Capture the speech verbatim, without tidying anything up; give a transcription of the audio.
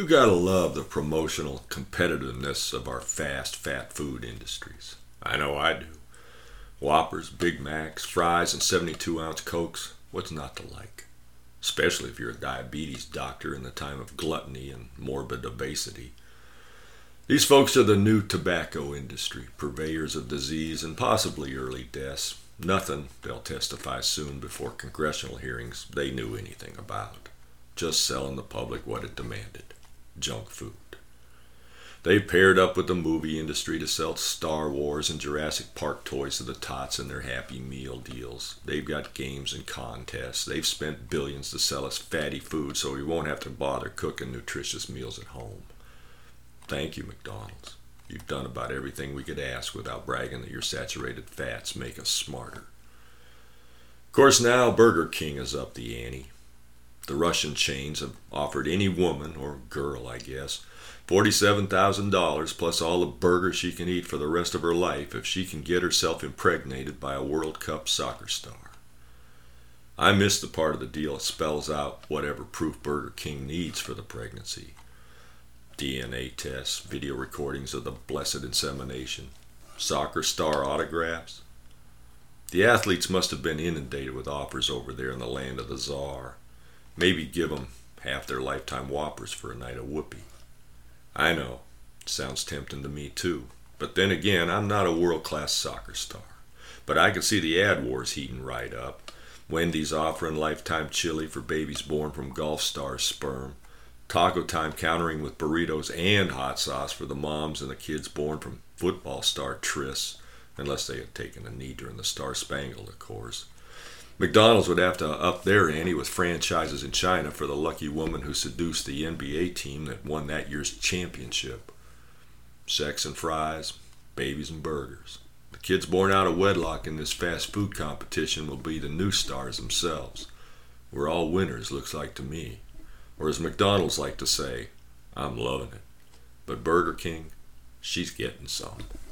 You gotta love the promotional competitiveness of our fast, fat food industries. I know I do. Whoppers, Big Macs, fries, and seventy-two ounce Cokes. What's not to like? Especially if you're a diabetes doctor in the time of gluttony and morbid obesity. These folks are the new tobacco industry, purveyors of disease and possibly early deaths. Nothing, they'll testify soon before congressional hearings, they knew anything about. Just selling the public what it demanded. Junk food. They paired up with the movie industry to sell Star Wars and Jurassic Park toys to the tots in their Happy Meal deals. They've got games and contests. They've spent billions to sell us fatty food so we won't have to bother cooking nutritious meals at home. Thank you, McDonald's. You've done about everything we could ask without bragging that your saturated fats make us smarter. Of course, now Burger King is up the ante. The Russian chains have offered any woman, or girl I guess, forty-seven thousand dollars plus all the burgers she can eat for the rest of her life if she can get herself impregnated by a World Cup soccer star. I missed the part of the deal that spells out whatever proof Burger King needs for the pregnancy. D N A tests, video recordings of the blessed insemination, soccer star autographs. The athletes must have been inundated with offers over there in the land of the czar. Maybe give them half their lifetime whoppers for a night of whoopee. I know, it sounds tempting to me too. But then again, I'm not a world-class soccer star. But I can see the ad wars heating right up. Wendy's offering lifetime chili for babies born from golf stars' sperm. Taco Time countering with burritos and hot sauce for the moms and the kids born from football star trysts. Unless they had taken a knee during the Star Spangled, of course. McDonald's would have to up their ante with franchises in China for the lucky woman who seduced the N B A team that won that year's championship. Sex and fries, babies and burgers. The kids born out of wedlock in this fast food competition will be the new stars themselves. We're all winners, looks like to me. Or as McDonald's like to say, I'm loving it. But Burger King, she's getting some.